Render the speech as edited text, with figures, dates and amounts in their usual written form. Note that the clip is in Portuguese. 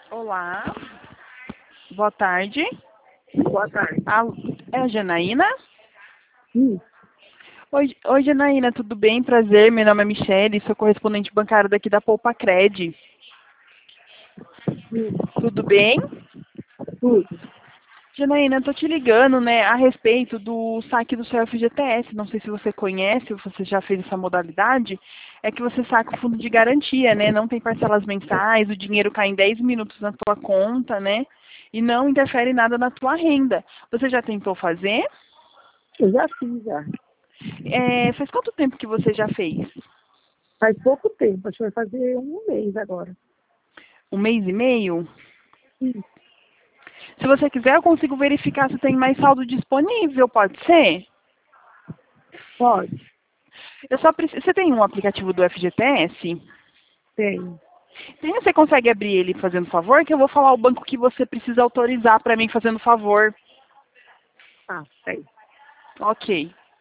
Olá, boa tarde. Boa tarde. É a Janaína? Sim, Oi, Janaína, tudo bem? Prazer, meu nome é Michele, sou correspondente bancário daqui da Poupa-Cred. sim, Tudo bem? tudo. Janaína, tô te ligando, né, a respeito do saque do seu FGTS. Não sei se você conhece ou você já fez essa modalidade. É que você saca o fundo de garantia, né? Não tem parcelas mensais, o dinheiro cai em 10 minutos na tua conta, né? E não interfere nada na tua renda. Você já tentou fazer? Eu já fiz, já. Faz quanto tempo que você já fez? Faz pouco tempo, acho que vai fazer um mês agora. Um mês e meio? Sim, Se você quiser, eu consigo verificar se tem mais saldo disponível, pode ser? pode, Eu só preciso... Você tem um aplicativo do FGTS? tem. Você consegue abrir ele fazendo favor? Que eu vou falar o banco que você precisa autorizar para mim fazendo favor. Ah, tem. Ok.